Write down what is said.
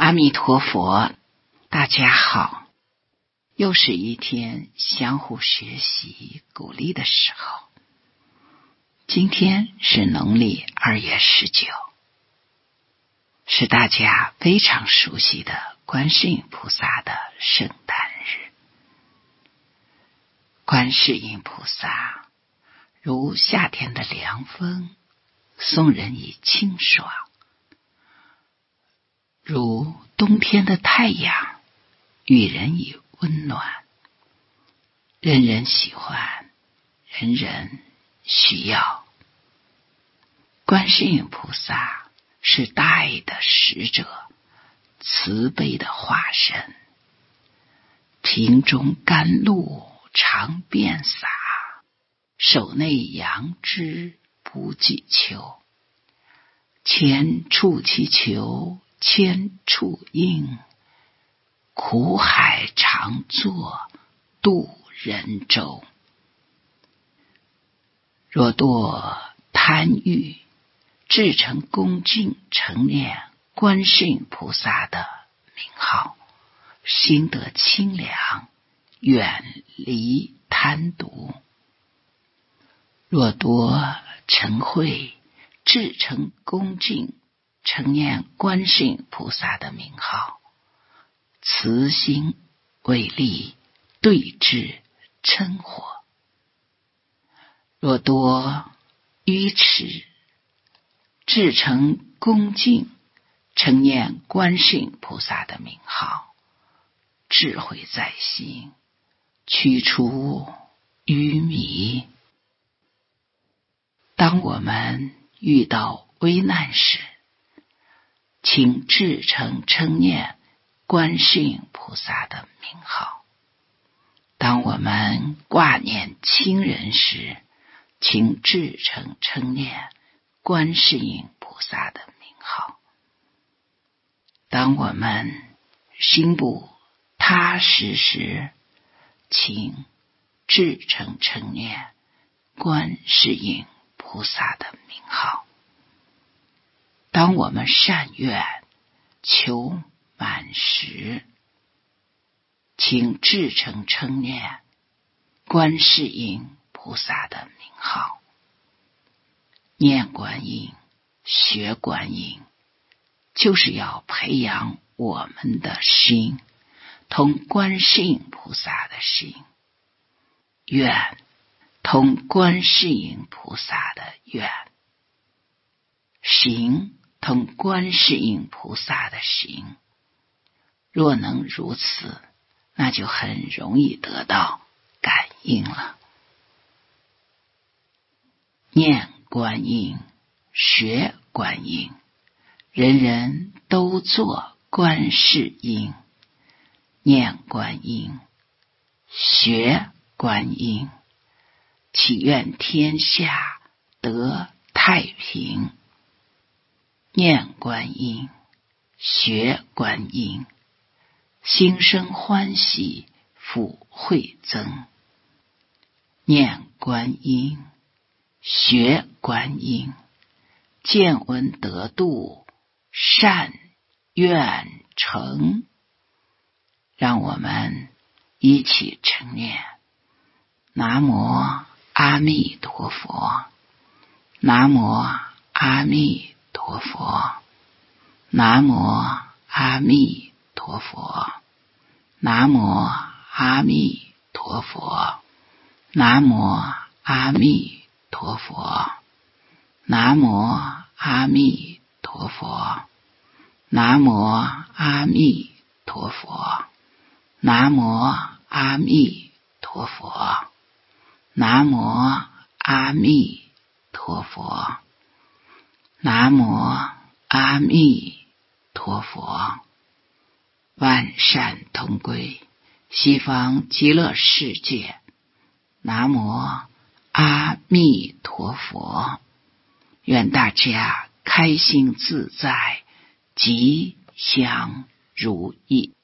阿弥陀佛，大家好，又是一天相互学习鼓励的时候。今天是农历2月19，是大家非常熟悉的观世音菩萨的圣诞日。观世音菩萨如夏天的凉风，送人以清爽；如冬天的太阳，予人以温暖。人人喜欢，人人需要。观世音菩萨是大爱的使者，慈悲的化身。瓶中甘露常遍洒，手内杨枝不计秋。千处祈求千处应，苦海常作渡人舟。若堕贪欲，至诚恭敬承念观世音菩萨的名号，心得清凉，远离贪毒。若多嗔恚，至诚恭敬承念观世音菩萨的名号，慈心为力，对治嗔火。若多愚痴，至诚恭敬承念观世音菩萨的名号，智慧在心，驱除愚迷。当我们遇到危难时，请至诚称念观世音菩萨的名号；当我们挂念亲人时，请至诚称念观世音菩萨的名号；当我们心不踏实时，请至诚称念观世音菩萨的名号；当我们善愿求满时，请至诚称念观世音菩萨的名号。念观音，学观音，就是要培养我们的心，同观世音菩萨的心，愿同观世音菩萨的愿，行同观世音菩萨的行。若能如此，那就很容易得到感应了。念观音，学观音，人人都做观世音。念观音，学观音，祈愿天下得太平。念观音，学观音，心生欢喜，福慧增。念观音，学观音，见闻得度，善愿成。让我们一起称念：南无阿弥陀佛，南无阿弥陀佛，南无阿弥陀佛，南无阿弥陀佛，南无阿弥陀佛，南无阿弥陀佛，南无阿弥陀佛，南无阿弥陀佛，南无阿弥陀佛，南无阿弥陀佛。万善同归，西方极乐世界。南无阿弥陀佛。愿大家开心自在，吉祥如意。